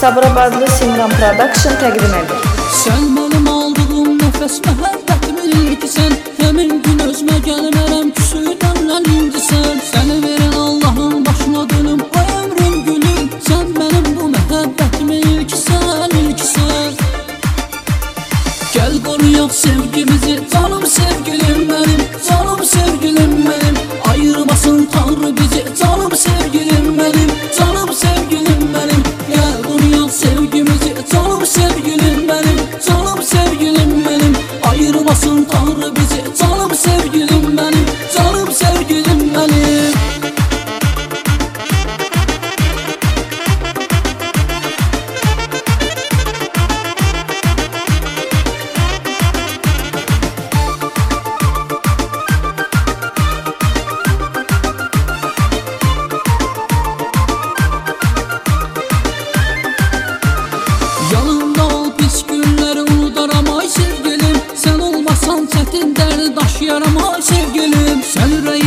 Sabirabadlı Simran Production təqdim edir. Sən mənim aldığım nəfəs məhəbbətimin ilkisən. Həmin gün özümə gəlmərəm, küsüydənlən indisən. Səni verən Allahın başına dönüm, ay ömrüm gülüm. Sən mənim bu məhəbbətimin ilkisən, ilkisən. Gəl qoruyaq sevgimizi, canım sevgilim mənim, canım sevgilim mənim. Ayırmasın Tanrı bizi, canım sevgilim mənim, canım sevgilim mənim. Gəl qoruyaq sevgimizi, canım sevgilim mənim, canım sevgilim mənim. Ayırmasın Tanrı bizi, canım sevgilim mənim, canım sevgilim mənim. Yanımda ol pis günləri unudaram ay sevgilim. Sən olmasan çətin dərdi daşıyaram ay sevgilim. Sən ürəyim